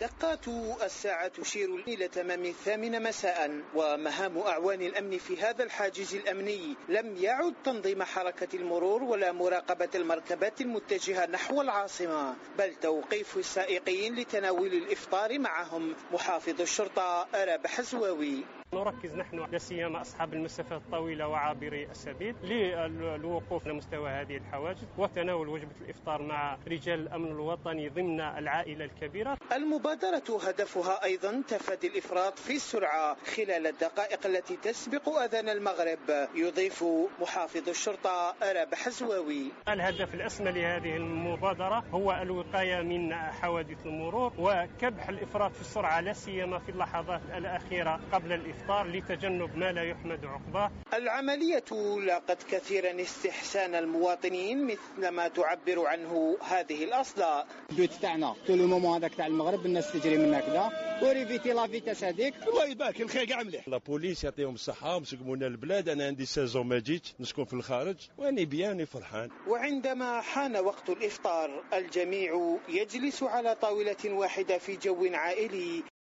دقات الساعة تشير إلى تمام 8 مساء، ومهام أعوان الأمن في هذا الحاجز الأمني لم يعد تنظيم حركة المرور ولا مراقبة المركبات المتجهة نحو العاصمة، بل توقيف السائقين لتناول الإفطار معهم محافظ الشرطة رابح زواوي. نركز نحن لا سيما أصحاب المسافات الطويلة وعابري السبيل للوقوف على مستوى هذه الحواجز وتناول وجبة الإفطار مع رجال الأمن الوطني ضمن العائلة الكبيرة. المبادرة هدفها أيضا تفادي الإفراط في السرعة خلال الدقائق التي تسبق أذان المغرب، يضيف محافظ الشرطة رابح زواوي. الهدف الأسمى لهذه المبادرة هو الوقاية من حوادث المرور وكبح الإفراط في السرعة لا سيما في اللحظات الأخيرة قبل الإفطار لتجنب ما لا يحمد عقباه. العملية لاقت كثيرا استحسان المواطنين مثل ما تعبر عنه هذه الأصداء. الدوت تاعنا طول المومون هذاك تاع المغرب الناس تجري من هكذا وريفيتي لا فيتاس هذيك. الله يبارك الخير كاع مليح. لا بوليس يعطيهم الصحة ومسقمونا البلاد. أنا عندي 16 ما جيتش نسكن في الخارج وأني بياني فرحان. وعندما حان وقت الإفطار الجميع يجلس على طاولة واحدة في جو عائلي